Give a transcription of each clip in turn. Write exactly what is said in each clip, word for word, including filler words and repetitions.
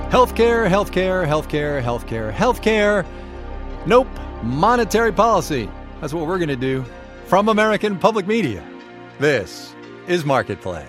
Healthcare, healthcare, healthcare, healthcare, healthcare. Nope. Monetary policy. That's what we're going to do. From American Public Media, this is Marketplace.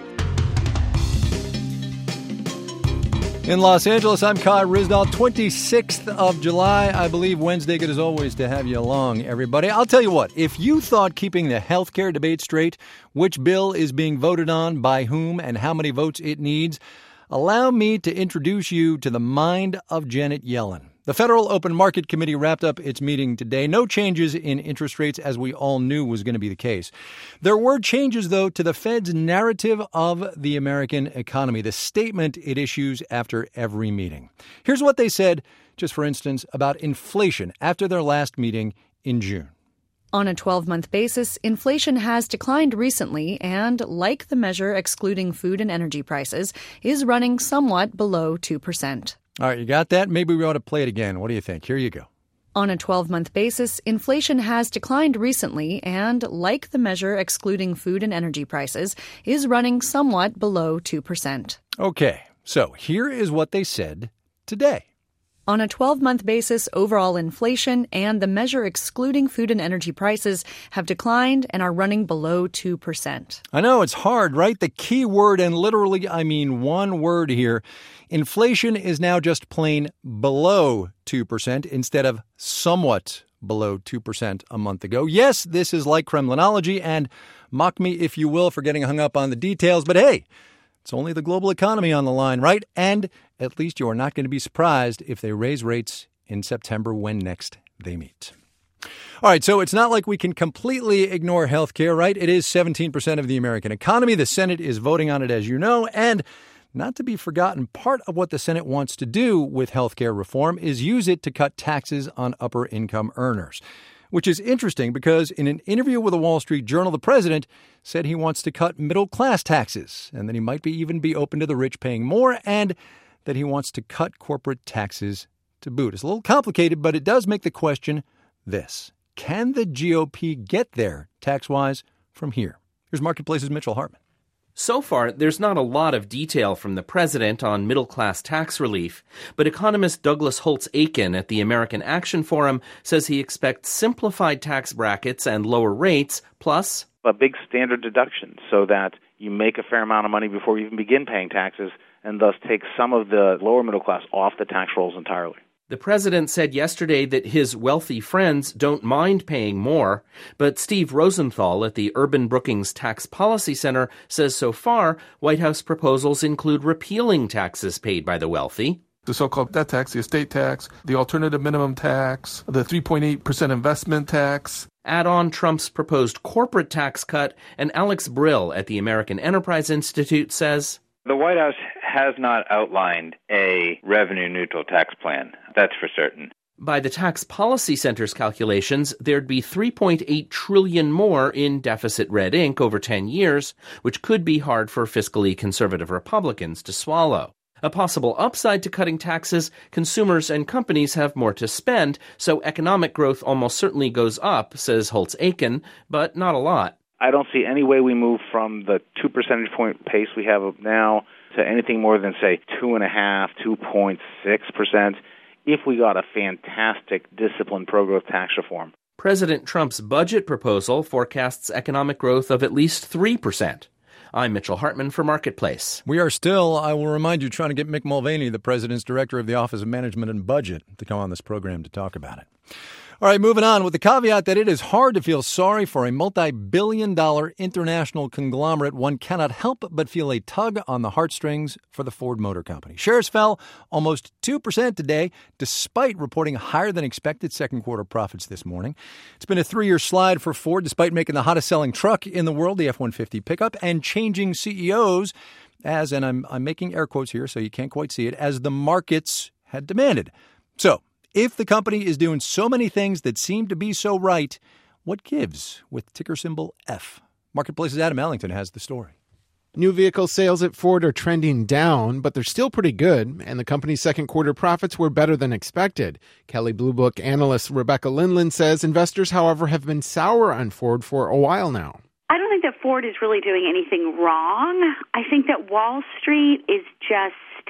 In Los Angeles, I'm Kai Ryssdal. twenty-sixth of July, I believe. Wednesday. Good as always to have you along, everybody. I'll tell you what, if you thought keeping the healthcare debate straight, which bill is being voted on, by whom, and how many votes it needs, allow me to introduce you to the mind of Janet Yellen. The Federal Open Market Committee wrapped up its meeting today. No changes in interest rates, as we all knew was going to be the case. There were changes, though, to the Fed's narrative of the American economy, the statement it issues after every meeting. Here's what they said, just for instance, about inflation after their last meeting in June. On a twelve-month basis, inflation has declined recently and, like the measure excluding food and energy prices, is running somewhat below two percent. All right, you got that? Maybe we ought to play it again. What do you think? Here you go. On a twelve-month basis, inflation has declined recently and, like the measure excluding food and energy prices, is running somewhat below two percent. Okay, so here is what they said today. On a twelve-month basis, overall inflation and the measure excluding food and energy prices have declined and are running below two percent. I know, it's hard, right? The key word, and literally I mean one word here, inflation is now just plain below two percent instead of somewhat below two percent a month ago. Yes, this is like Kremlinology, and mock me if you will for getting hung up on the details, but hey, it's only the global economy on the line, right? And at least you are not going to be surprised if they raise rates in September when next they meet. All right, so it's not like we can completely ignore health care, right? It is seventeen percent of the American economy. The Senate is voting on it, as you know, and not to be forgotten, part of what the Senate wants to do with health care reform is use it to cut taxes on upper-income earners, which is interesting because in an interview with the Wall Street Journal, the president said he wants to cut middle-class taxes and that he might be even be open to the rich paying more and that he wants to cut corporate taxes to boot. It's a little complicated, but it does make the question this. Can the G O P get there tax-wise from here? Here's Marketplace's Mitchell Hartman. So far, there's not a lot of detail from the president on middle-class tax relief, but economist Douglas Holtz-Eakin at the American Action Forum says he expects simplified tax brackets and lower rates, plus a big standard deduction so that you make a fair amount of money before you even begin paying taxes and thus take some of the lower middle class off the tax rolls entirely. The president said yesterday that his wealthy friends don't mind paying more, but Steve Rosenthal at the Urban Brookings Tax Policy Center says so far, White House proposals include repealing taxes paid by the wealthy. The so-called death tax, the estate tax, the alternative minimum tax, the three point eight percent investment tax. Add on Trump's proposed corporate tax cut, and Alex Brill at the American Enterprise Institute says, the White House has not outlined a revenue-neutral tax plan. That's for certain. By the Tax Policy Center's calculations, there'd be three point eight trillion dollars more in deficit red ink over ten years, which could be hard for fiscally conservative Republicans to swallow. A possible upside to cutting taxes, consumers and companies have more to spend, so economic growth almost certainly goes up, says Holtz-Eakin, but not a lot. I don't see any way we move from the two percentage point pace we have now to anything more than, say, two point five, two point six percent if we got a fantastic disciplined pro-growth tax reform. President Trump's budget proposal forecasts economic growth of at least three percent. I'm Mitchell Hartman for Marketplace. We are still, I will remind you, trying to get Mick Mulvaney, the president's director of the Office of Management and Budget, to come on this program to talk about it. All right, moving on with the caveat that it is hard to feel sorry for a multi-billion dollar international conglomerate. One cannot help but feel a tug on the heartstrings for the Ford Motor Company. Shares fell almost two percent today, despite reporting higher than expected second quarter profits this morning. It's been a three-year slide for Ford, despite making the hottest selling truck in the world, the F one fifty pickup, and changing C E Os as, and I'm, I'm making air quotes here so you can't quite see it, as the markets had demanded. So, if the company is doing so many things that seem to be so right, what gives with ticker symbol F? Marketplace's Adam Ellington has the story. New vehicle sales at Ford are trending down, but they're still pretty good, and the company's second quarter profits were better than expected. Kelley Blue Book analyst Rebecca Lindland says investors, however, have been sour on Ford for a while now. I don't think that Ford is really doing anything wrong. I think that Wall Street is just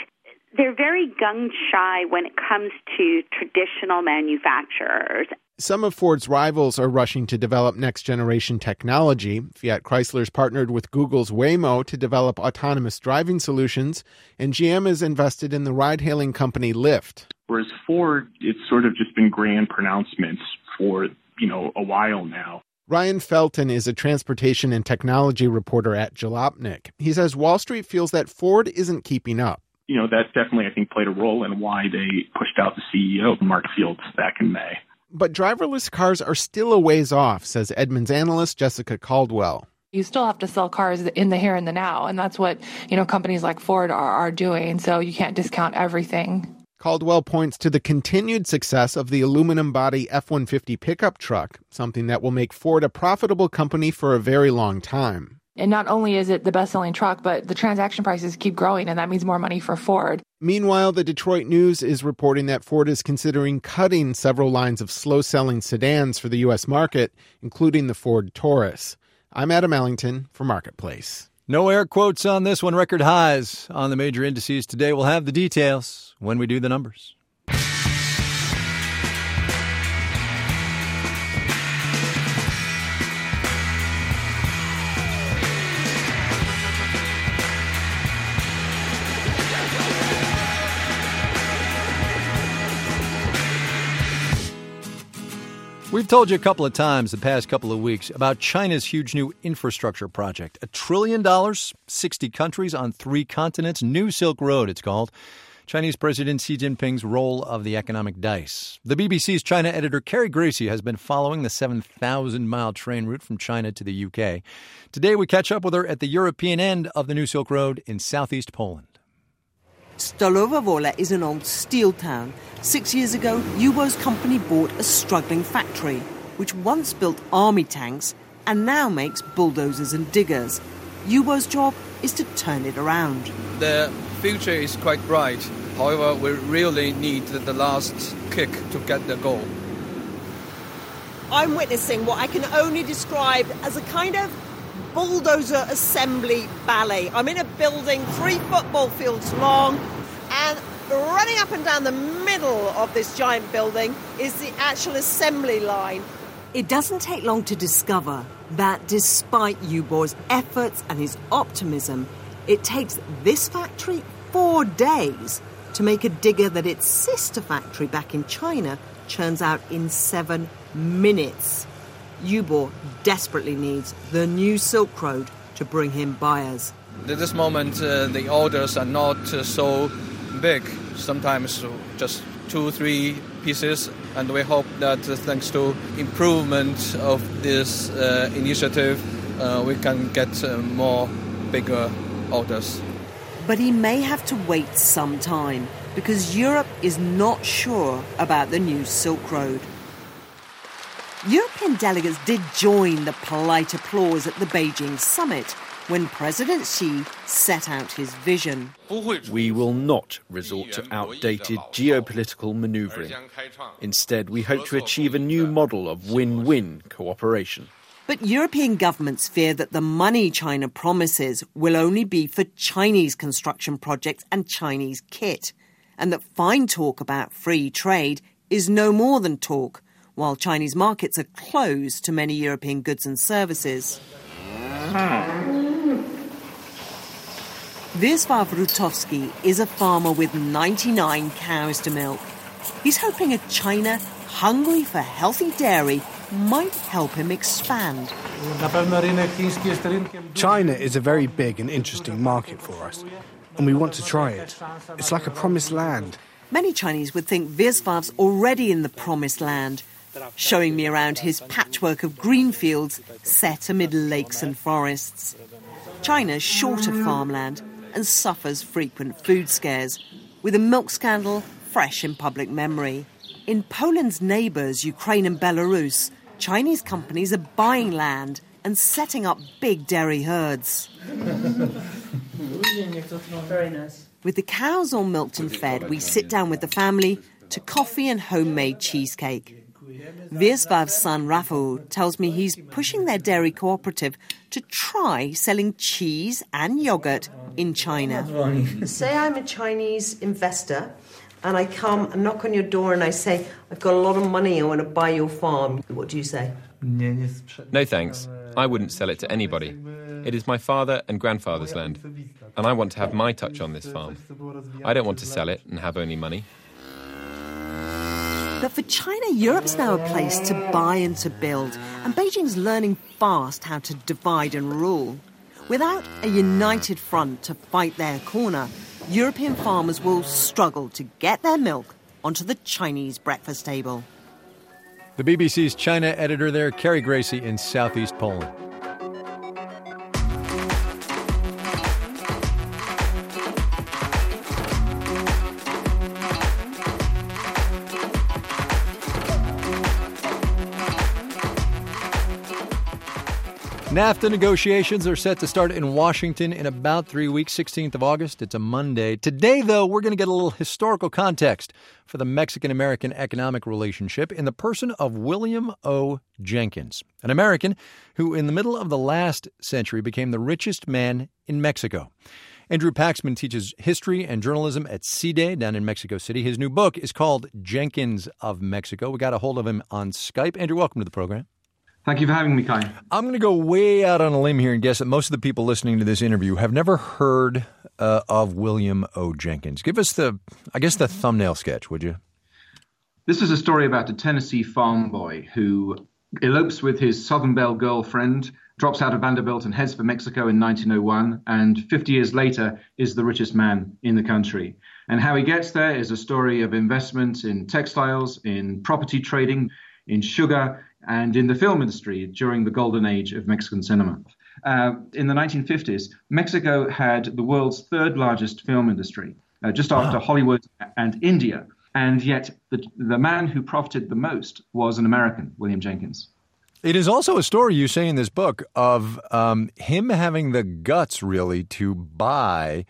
They're very gun-shy when it comes to traditional manufacturers. Some of Ford's rivals are rushing to develop next-generation technology. Fiat Chrysler's partnered with Google's Waymo to develop autonomous driving solutions, and G M is invested in the ride-hailing company Lyft. Whereas Ford, it's sort of just been grand pronouncements for, you know, a while now. Ryan Felton is a transportation and technology reporter at Jalopnik. He says Wall Street feels that Ford isn't keeping up. You know, that's definitely, I think, played a role in why they pushed out the C E O, Mark Fields, back in May. But driverless cars are still a ways off, says Edmunds analyst Jessica Caldwell. You still have to sell cars in the here and the now, and that's what, you know, companies like Ford are, are doing, so you can't discount everything. Caldwell points to the continued success of the aluminum body F one fifty pickup truck, something that will make Ford a profitable company for a very long time. And not only is it the best-selling truck, but the transaction prices keep growing, and that means more money for Ford. Meanwhile, the Detroit News is reporting that Ford is considering cutting several lines of slow-selling sedans for the U S market, including the Ford Taurus. I'm Adam Ellington for Marketplace. No air quotes on this one. Record highs on the major indices today. We'll have the details when we do the numbers. We've told you a couple of times the past couple of weeks about China's huge new infrastructure project. A trillion dollars, sixty countries on three continents, New Silk Road it's called. Chinese President Xi Jinping's roll of the economic dice. The B B C's China editor Carrie Gracie has been following the seven thousand mile train route from China to the U K. Today we catch up with her at the European end of the New Silk Road in southeast Poland. Stalowa Wola is an old steel town. Six years ago, Yubo's company bought a struggling factory, which once built army tanks and now makes bulldozers and diggers. Yubo's job is to turn it around. The future is quite bright. However, we really need the last kick to get the goal. I'm witnessing what I can only describe as a kind of bulldozer assembly ballet. I'm in a building three football fields long, and running up and down the middle of this giant building is the actual assembly line. It doesn't take long to discover that despite Yubo's efforts and his optimism, it takes this factory four days to make a digger that its sister factory back in China churns out in seven minutes. Yubo desperately needs the New Silk Road to bring him buyers. At this moment, uh, the orders are not uh, so big. Sometimes just two, three pieces. And we hope that uh, thanks to improvement of this uh, initiative, uh, we can get uh, more bigger orders. But he may have to wait some time because Europe is not sure about the New Silk Road. European delegates did join the polite applause at the Beijing summit when President Xi set out his vision. We will not resort to outdated geopolitical manoeuvring. Instead, we hope to achieve a new model of win-win cooperation. But European governments fear that the money China promises will only be for Chinese construction projects and Chinese kit, and that fine talk about free trade is no more than talk, while Chinese markets are closed to many European goods and services. Wiesław Rutowski is a farmer with ninety-nine cows to milk. He's hoping a China hungry for healthy dairy might help him expand. China is a very big and interesting market for us, and we want to try it. It's like a promised land. Many Chinese would think Wiesław's already in the promised land, showing me around his patchwork of green fields set amid lakes and forests. China's short of farmland and suffers frequent food scares, with a milk scandal fresh in public memory. In Poland's neighbours, Ukraine and Belarus, Chinese companies are buying land and setting up big dairy herds. Very nice. With the cows all milked and fed, we sit down with the family to coffee and homemade cheesecake. Viersvav's son Rafael tells me he's pushing their dairy cooperative to try selling cheese and yogurt in China. Say I'm a Chinese investor and I come and knock on your door and I say, I've got a lot of money, I want to buy your farm. What do you say? No thanks. I wouldn't sell it to anybody. It is my father and grandfather's land, and I want to have my touch on this farm. I don't want to sell it and have only money. But for China, Europe's now a place to buy and to build, and Beijing's learning fast how to divide and rule. Without a united front to fight their corner, European farmers will struggle to get their milk onto the Chinese breakfast table. The B B C's China editor there, Carrie Gracie in southeast Poland. NAFTA negotiations are set to start in Washington in about three weeks, sixteenth of August. It's a Monday. Today, though, we're going to get a little historical context for the Mexican-American economic relationship in the person of William O. Jenkins, an American who in the middle of the last century became the richest man in Mexico. Andrew Paxman teaches history and journalism at C D E down in Mexico City. His new book is called Jenkins of Mexico. We got a hold of him on Skype. Andrew, welcome to the program. Thank you for having me, Kai. I'm going to go way out on a limb here and guess that most of the people listening to this interview have never heard uh, of William O. Jenkins. Give us the, I guess, the thumbnail sketch, would you? This is a story about a Tennessee farm boy who elopes with his Southern Belle girlfriend, drops out of Vanderbilt and heads for Mexico in nineteen oh one, and fifty years later is the richest man in the country. And how he gets there is a story of investment in textiles, in property trading, in sugar, and in the film industry during the golden age of Mexican cinema. Uh, in the nineteen fifties, Mexico had the world's third largest film industry, uh, just after wow. Hollywood and India. And yet the, the man who profited the most was an American, William Jenkins. It is also a story, you say in this book, of um, him having the guts, really, to buy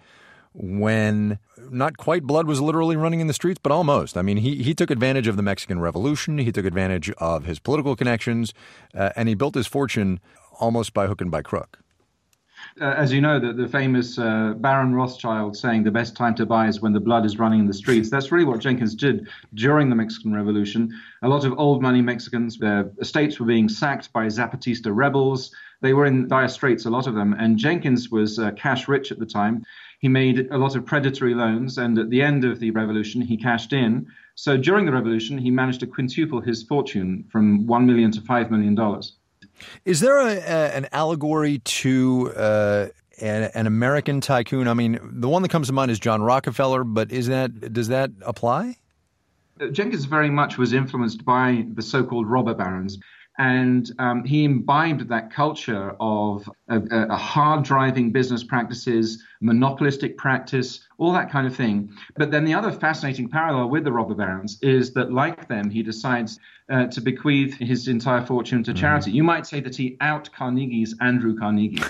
when not quite blood was literally running in the streets, but almost. I mean, he, he took advantage of the Mexican Revolution. He took advantage of his political connections, uh, and he built his fortune almost by hook and by crook. Uh, as you know, the, the famous uh, Baron Rothschild saying the best time to buy is when the blood is running in the streets. That's really what Jenkins did during the Mexican Revolution. A lot of old money Mexicans, their estates were being sacked by Zapatista rebels. They were in dire straits, a lot of them. And Jenkins was uh, cash rich at the time. He made a lot of predatory loans, and at the end of the revolution, he cashed in. So during the revolution, he managed to quintuple his fortune from one million dollars to five million dollars. Is there a, a, an allegory to uh, an, an American tycoon? I mean, the one that comes to mind is John Rockefeller, but is that does that apply? Jenkins very much was influenced by the so-called robber barons. And um, he imbibed that culture of a, a hard-driving business practices, monopolistic practice, all that kind of thing. But then the other fascinating parallel with the robber barons is that, like them, he decides uh, to bequeath his entire fortune to charity. Mm. You might say that he out-Carnegie's Andrew Carnegie.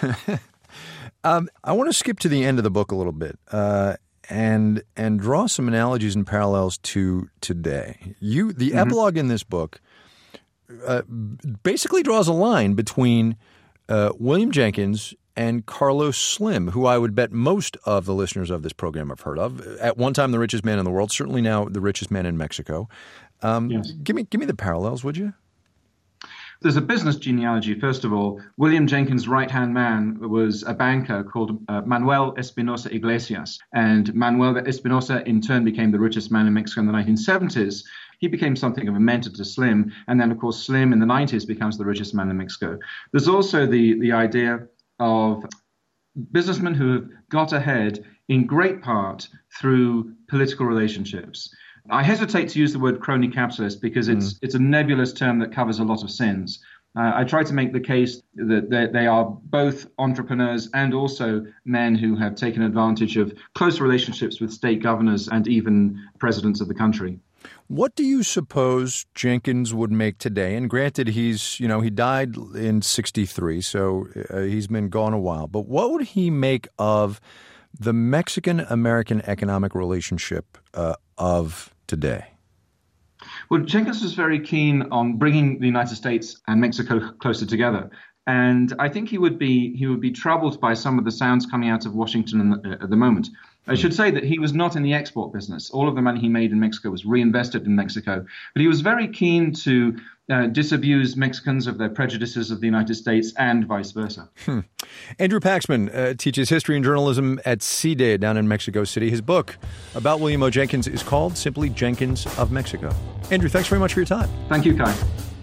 um, I want to skip to the end of the book a little bit uh, and and draw some analogies and parallels to today. You, the mm-hmm. epilogue in this book Uh, basically draws a line between uh, William Jenkins and Carlos Slim, who I would bet most of the listeners of this program have heard of. At one time, the richest man in the world, certainly now the richest man in Mexico. Um, yes. Give me, give me the parallels, would you? There's a business genealogy. First of all, William Jenkins' right-hand man was a banker called uh, Manuel Espinosa Iglesias. And Manuel Espinosa, in turn, became the richest man in Mexico in the nineteen seventies. He became something of a mentor to Slim. And then, of course, Slim in the nineties becomes the richest man in Mexico. There's also the, the idea of businessmen who have got ahead in great part through political relationships. I hesitate to use the word crony capitalist because it's mm. it's a nebulous term that covers a lot of sins. Uh, I try to make the case that they, they are both entrepreneurs and also men who have taken advantage of close relationships with state governors and even presidents of the country. What do you suppose Jenkins would make today? And granted, he's, you know, he died in sixty-three, so uh, he's been gone a while. But what would he make of the Mexican-American economic relationship uh, of today? Well, Jenkins was very keen on bringing the United States and Mexico closer together. And I think he would be he would be troubled by some of the sounds coming out of Washington at the moment. I should say that he was not in the export business. All of the money he made in Mexico was reinvested in Mexico. But he was very keen to uh, disabuse Mexicans of their prejudices of the United States and vice versa. Hmm. Andrew Paxman uh, teaches history and journalism at C D A down in Mexico City. His book about William O. Jenkins is called simply Jenkins of Mexico. Andrew, thanks very much for your time. Thank you, Kai.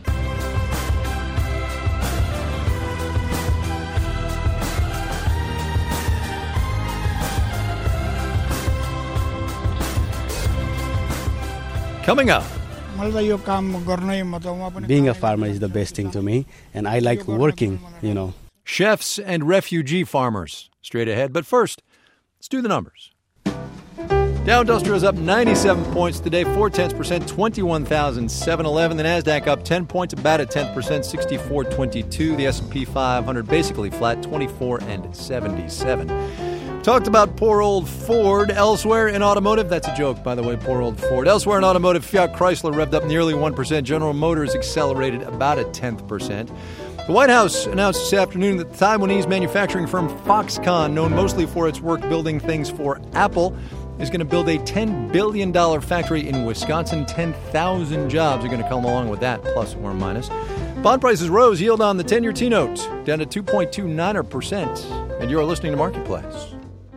Coming up. Being a farmer is the best thing to me, and I like working, you know. Chefs and refugee farmers straight ahead. But first, let's do the numbers. Dow Industrial is up ninety-seven points today, four tenths percent, twenty-one thousand seven hundred eleven. The Nasdaq up ten points, about a tenth percent, sixty-four twenty-two. The S and P five hundred basically flat, twenty-four and seventy-seven. Talked about poor old Ford. Elsewhere in automotive, that's a joke, by the way, poor old Ford. Elsewhere in automotive, Fiat Chrysler revved up nearly one percent. General Motors accelerated about a tenth percent. The White House announced this afternoon that the Taiwanese manufacturing firm Foxconn, known mostly for its work building things for Apple, is going to build a ten billion dollars factory in Wisconsin. ten thousand jobs are going to come along with that, plus or minus. Bond prices rose, yield on the ten-year T-note down to two point two nine percent. And you're listening to Marketplace.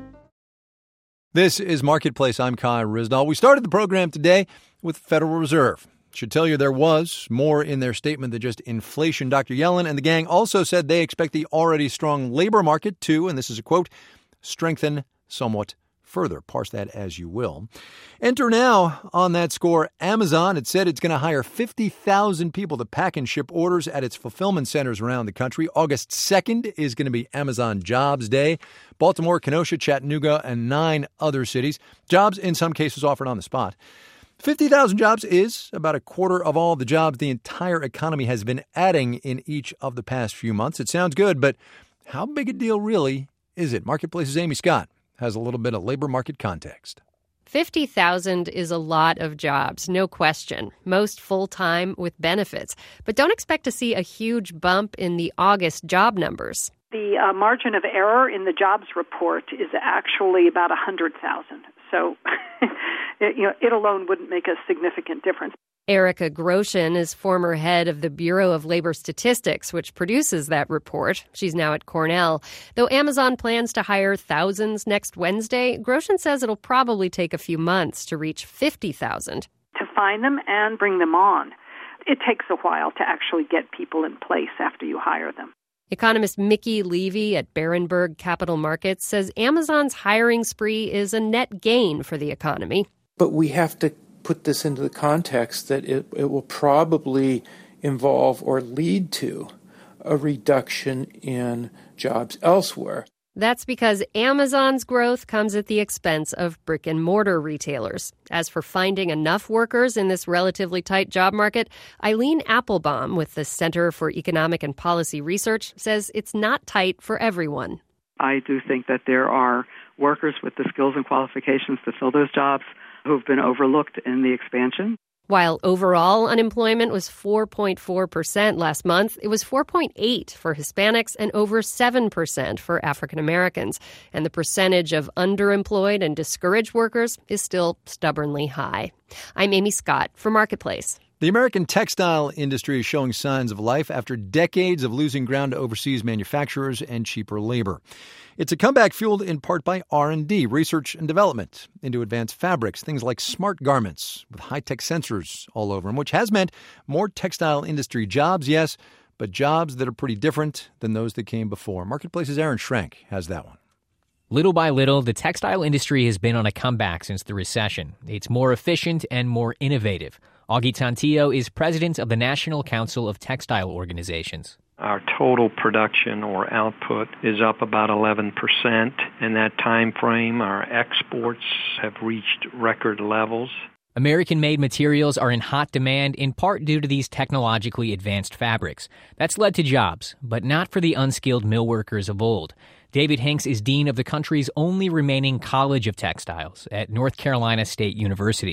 This is Marketplace. I'm Kai Ryssdal. We started the program today with the Federal Reserve. Should tell you there was more in their statement than just inflation. Doctor Yellen and the gang also said they expect the already strong labor market to, and this is a quote, strengthen somewhat further. Parse that as you will. Enter now on that score Amazon. It said it's going to hire fifty thousand people to pack and ship orders at its fulfillment centers around the country. August second is going to be Amazon Jobs Day. Baltimore, Kenosha, Chattanooga, and nine other cities. Jobs, in some cases, offered on the spot. fifty thousand jobs is about a quarter of all the jobs the entire economy has been adding in each of the past few months. It sounds good, but how big a deal really is it? Marketplace's Amy Scott has a little bit of labor market context. fifty thousand is a lot of jobs, no question. Most full-time with benefits. But don't expect to see a huge bump in the August job numbers. The uh, margin of error in the jobs report is actually about one hundred thousand. So, it, you know, it alone wouldn't make a significant difference. Erica Groshin is former head of the Bureau of Labor Statistics, which produces that report. She's now at Cornell. Though Amazon plans to hire thousands next Wednesday, Groshin says it'll probably take a few months to reach fifty thousand. To find them and bring them on. It takes a while to actually get people in place after you hire them. Economist Mickey Levy at Berenberg Capital Markets says Amazon's hiring spree is a net gain for the economy. But we have to put this into the context that it, it will probably involve or lead to a reduction in jobs elsewhere. That's because Amazon's growth comes at the expense of brick-and-mortar retailers. As for finding enough workers in this relatively tight job market, Eileen Applebaum with the Center for Economic and Policy Research says it's not tight for everyone. I do think that there are workers with the skills and qualifications to fill those jobs who've been overlooked in the expansion. While overall unemployment was four point four percent last month, it was four point eight percent for Hispanics and over seven percent for African Americans. And the percentage of underemployed and discouraged workers is still stubbornly high. I'm Amy Scott for Marketplace. The American textile industry is showing signs of life after decades of losing ground to overseas manufacturers and cheaper labor. It's a comeback fueled in part by R and D, research and development, into advanced fabrics, things like smart garments with high-tech sensors all over them, which has meant more textile industry jobs, yes, but jobs that are pretty different than those that came before. Marketplace's Aaron Schrenk has that one. Little by little, the textile industry has been on a comeback since the recession. It's more efficient and more innovative. Augie Tantillo is president of the National Council of Textile Organizations. Our total production or output is up about eleven percent. In that time frame, our exports have reached record levels. American-made materials are in hot demand in part due to these technologically advanced fabrics. That's led to jobs, but not for the unskilled mill workers of old. David Hinks is dean of the country's only remaining College of Textiles at North Carolina State University.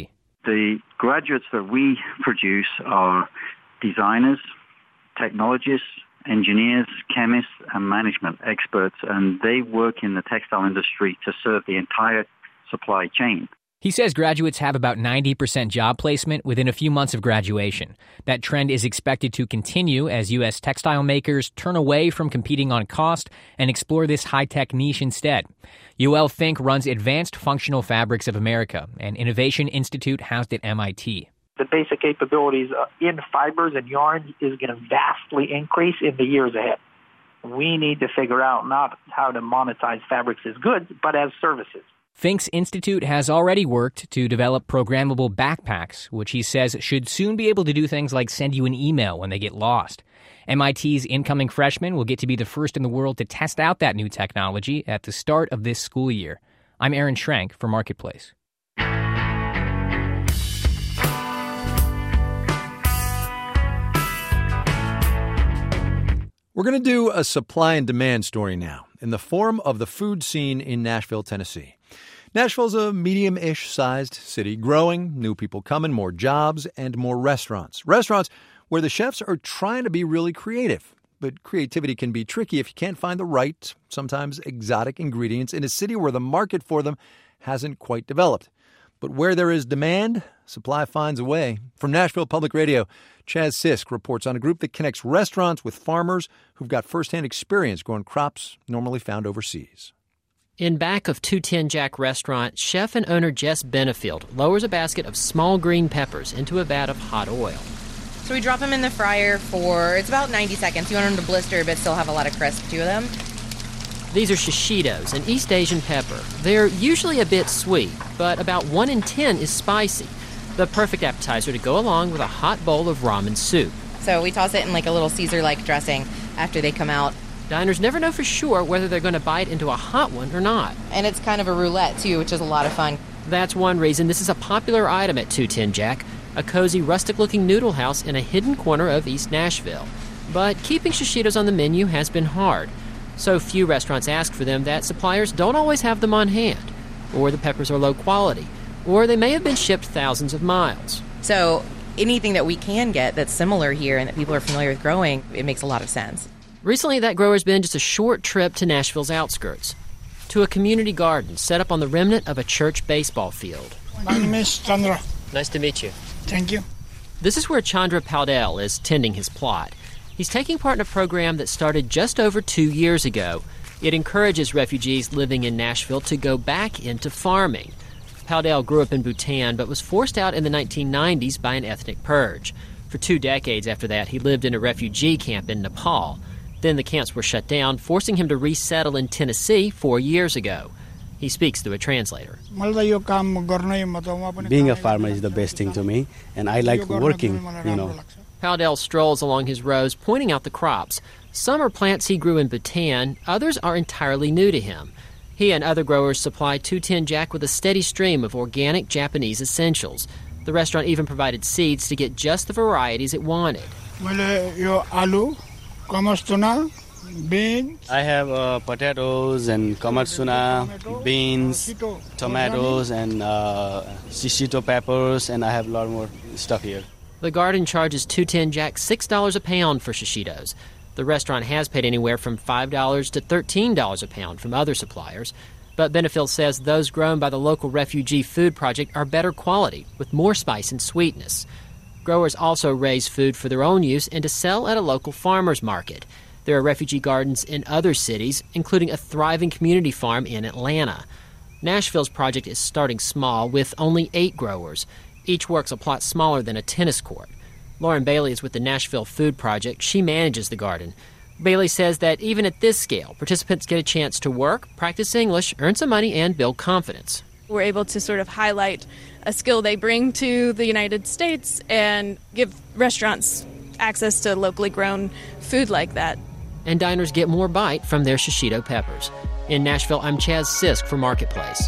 The graduates that we produce are designers, technologists, engineers, chemists, and management experts, and they work in the textile industry to serve the entire supply chain. He says graduates have about ninety percent job placement within a few months of graduation. That trend is expected to continue as U S textile makers turn away from competing on cost and explore this high-tech niche instead. Yoel Fink runs Advanced Functional Fabrics of America, an innovation institute housed at M I T. The basic capabilities in fibers and yarn is going to vastly increase in the years ahead. We need to figure out not how to monetize fabrics as goods, but as services. Fink's institute has already worked to develop programmable backpacks, which he says should soon be able to do things like send you an email when they get lost. M I T's incoming freshmen will get to be the first in the world to test out that new technology at the start of this school year. I'm Aaron Schrenk for Marketplace. We're going to do a supply and demand story now in the form of the food scene in Nashville, Tennessee. Nashville's a medium-ish sized city, growing, new people coming, more jobs, and more restaurants. Restaurants where the chefs are trying to be really creative. But creativity can be tricky if you can't find the right, sometimes exotic ingredients in a city where the market for them hasn't quite developed. But where there is demand, supply finds a way. From Nashville Public Radio, Chaz Sisk reports on a group that connects restaurants with farmers who've got firsthand experience growing crops normally found overseas. In back of two ten Jack Restaurant, chef and owner Jess Benefield lowers a basket of small green peppers into a vat of hot oil. So we drop them in the fryer for, it's about ninety seconds. You want them to blister but still have a lot of crisp to them. These are shishitos, an East Asian pepper. They're usually a bit sweet, but about one in ten is spicy. The perfect appetizer to go along with a hot bowl of ramen soup. So we toss it in like a little Caesar-like dressing after they come out. Diners never know for sure whether they're going to bite into a hot one or not. And it's kind of a roulette, too, which is a lot of fun. That's one reason this is a popular item at two ten Jack, a cozy, rustic-looking noodle house in a hidden corner of East Nashville. But keeping shishitos on the menu has been hard. So few restaurants ask for them that suppliers don't always have them on hand, or the peppers are low quality, or they may have been shipped thousands of miles. So anything that we can get that's similar here and that people are familiar with growing, it makes a lot of sense. Recently, that grower's been just a short trip to Nashville's outskirts, to a community garden set up on the remnant of a church baseball field. My name is Chandra. Nice to meet you. Thank you. This is where Chandra Powdell is tending his plot. He's taking part in a program that started just over two years ago. It encourages refugees living in Nashville to go back into farming. Powdell grew up in Bhutan but was forced out in the nineteen nineties by an ethnic purge. For two decades after that, he lived in a refugee camp in Nepal. Then the camps were shut down, forcing him to resettle in Tennessee four years ago. He speaks through a translator. Being a farmer is the best thing to me, and I like working, you know. Powdell strolls along his rows, pointing out the crops. Some are plants he grew in Bhutan, others are entirely new to him. He and other growers supply two ten Jack with a steady stream of organic Japanese essentials. The restaurant even provided seeds to get just the varieties it wanted. Aloo, kamasuna, beans. I have uh, potatoes and kamatsuna, beans, tomatoes, and uh, shishito peppers, and I have a lot more stuff here. The garden charges two ten Jack six dollars a pound for shishitos. The restaurant has paid anywhere from five dollars to thirteen dollars a pound from other suppliers. But Benefield says those grown by the local Refugee Food Project are better quality, with more spice and sweetness. Growers also raise food for their own use and to sell at a local farmer's market. There are refugee gardens in other cities, including a thriving community farm in Atlanta. Nashville's project is starting small, with only eight growers. Each works a plot smaller than a tennis court. Lauren Bailey is with the Nashville Food Project. She manages the garden. Bailey says that even at this scale, participants get a chance to work, practice English, earn some money, and build confidence. We're able to sort of highlight a skill they bring to the United States and give restaurants access to locally grown food like that. And diners get more bite from their shishito peppers. In Nashville, I'm Chaz Sisk for Marketplace.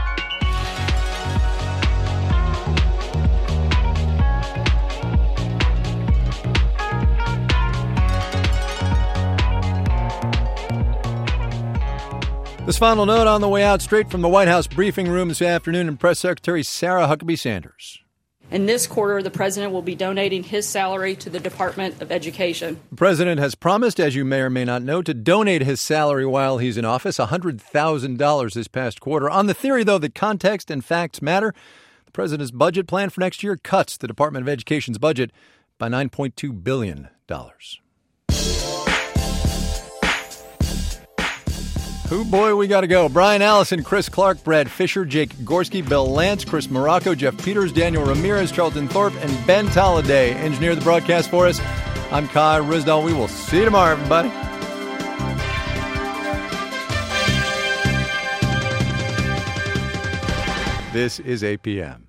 This final note on the way out, straight from the White House briefing room this afternoon, and Press Secretary Sarah Huckabee Sanders. In this quarter, the president will be donating his salary to the Department of Education. The president has promised, as you may or may not know, to donate his salary while he's in office, one hundred thousand dollars this past quarter. On the theory, though, that context and facts matter, the president's budget plan for next year cuts the Department of Education's budget by nine point two billion dollars. Oh boy, we got to go. Brian Allison, Chris Clark, Brad Fisher, Jake Gorski, Bill Lance, Chris Morocco, Jeff Peters, Daniel Ramirez, Charlton Thorpe, and Ben Tolliday engineer the broadcast for us. I'm Kai Ryssdal. We will see you tomorrow, everybody. This is A P M.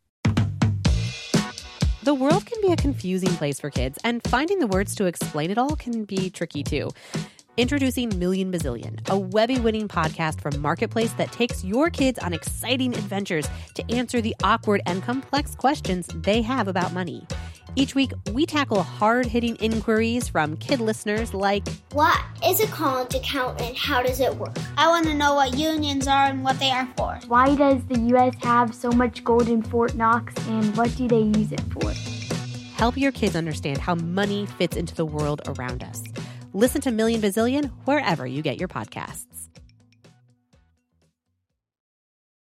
The world can be a confusing place for kids, and finding the words to explain it all can be tricky, too. Introducing Million Bazillion, a Webby-winning podcast from Marketplace that takes your kids on exciting adventures to answer the awkward and complex questions they have about money. Each week, we tackle hard-hitting inquiries from kid listeners like, what is a college account and how does it work? I want to know what unions are and what they are for. Why does the U S have so much gold in Fort Knox and what do they use it for? Help your kids understand how money fits into the world around us. Listen to Million Bazillion wherever you get your podcasts.